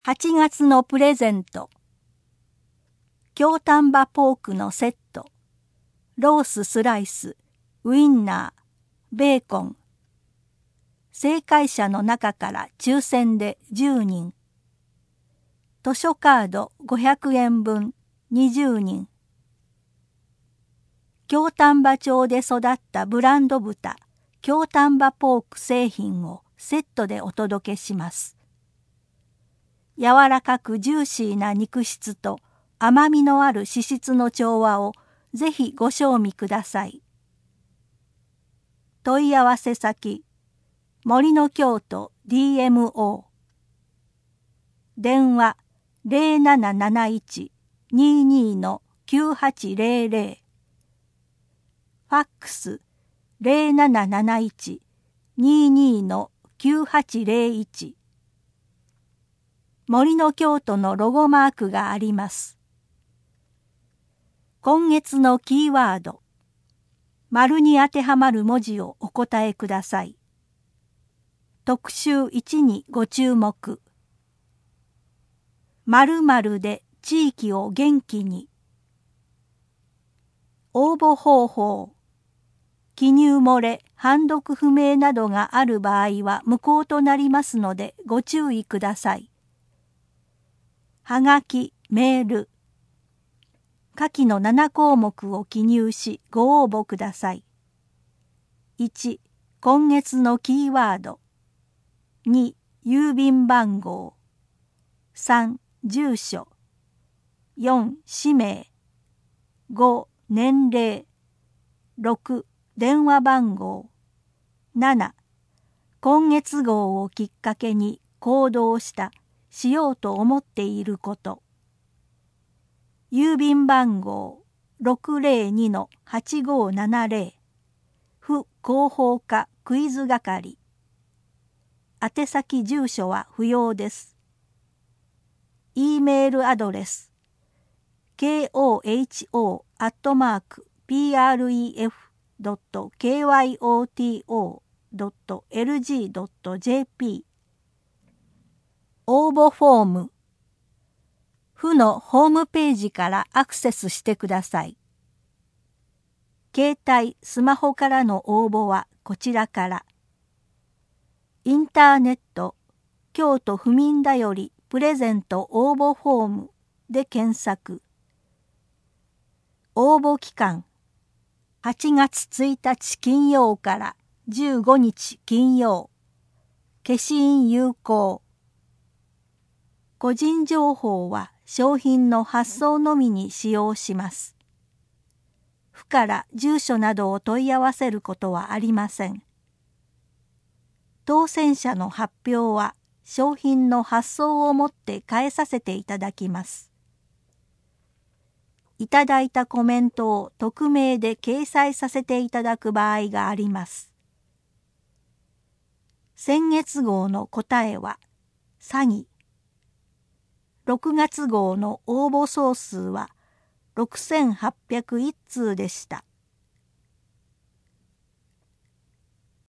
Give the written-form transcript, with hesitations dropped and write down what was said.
8月のプレゼント。京丹波ポークのセット、ローススライス、ウインナー、ベーコン。正解者の中から抽選で10人。図書カード500円分20人。京丹波町で育ったブランド豚、京丹波ポーク製品をセットでお届けします。柔らかくジューシーな肉質と甘みのある脂質の調和をぜひご賞味ください。問い合わせ先、森の京都 DMO。電話0771-22-9800。ファックス0771-22-9801。森の京都のロゴマークがあります。今月のキーワード、丸に当てはまる文字をお答えください。特集1にご注目。〇〇で地域を元気に。応募方法。記入漏れ、判読不明などがある場合は無効となりますのでご注意ください。はがき、メール。下記の7項目を記入しご応募ください。1、今月のキーワード。2、郵便番号。3、住所。4、氏名。5、年齢。6、電話番号。7、今月号をきっかけに行動したしようと思っていること。郵便番号 602-8570 府広報課クイズ係。宛先住所は不要です。E メールアドレス koho@pref.kyoto.lg.jp。 応募フォーム。府のホームページからアクセスしてください。携帯・スマホからの応募はこちらから。インターネット、京都府民だよりプレゼント応募フォームで検索。応募期間、8月1日金曜から15日金曜。消印有効。個人情報は商品の発送のみに使用します。府から住所などを問い合わせることはありません。当選者の発表は商品の発送をもって返させていただきます。いただいたコメントを匿名で掲載させていただく場合があります。先月号の答えは詐欺。6月号の応募総数は6801通でした。